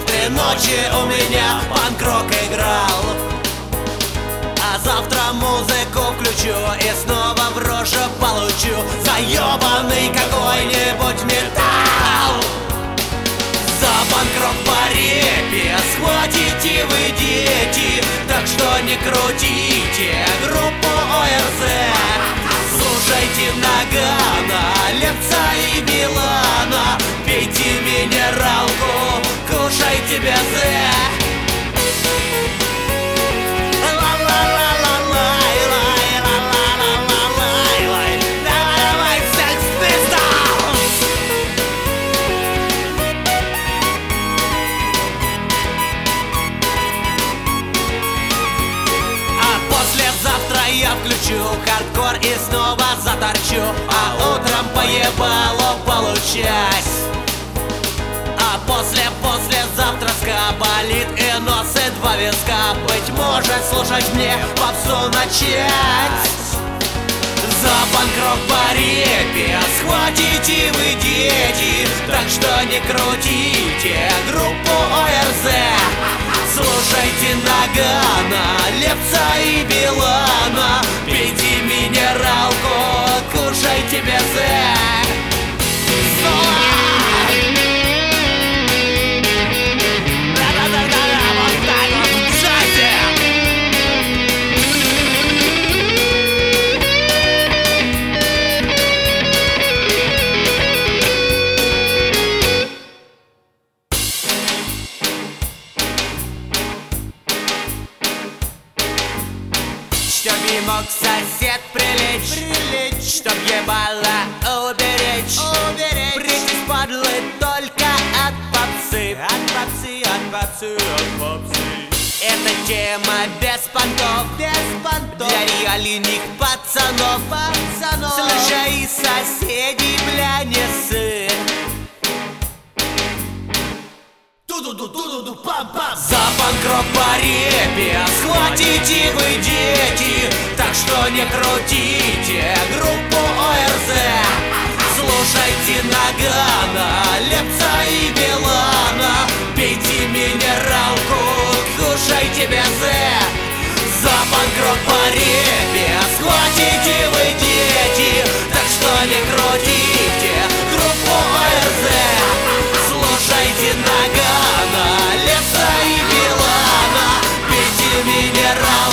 в 3 ночи у меня панк-рок играл. А завтра музыку включу и снова в рожу получу за ёбаный какой-нибудь металл. За панк-рок по репе схватите вы, дети, так что не крутите группу ОРЗ. Слушайте Нагана, Лепса и Билана, пейте минералку, кушайте безе. Я включу хардкор и снова заторчу, а утром поебало получать. А послезавтра болит и нос, и 2 виска. Быть может, слушать мне попсу начать. За панк-рок по репе схватите вы, дети, так что не крутите группу ОРЗ. Слушайте Нагана, Лепса и Билана, пейте минералку, кушайте безе. Чтоб не мог сосед прилечь, чтоб ебало уберечь. Приказ подлый только от попсы. Это тема без понтов для реальных пацанов. Слушай, соседи, бля, не сы. За панк-рок по репе схватите вы, дети, так что не крутите группу ОРЗ. Слушайте Нагана, Лепса и Билана, пейте минералку, кушайте безе. За панк-рок по репе схватите вы, дети, так что не крутите группу ОРЗ. Слушайте Нагана, Лепса и Билана, пейте минералку.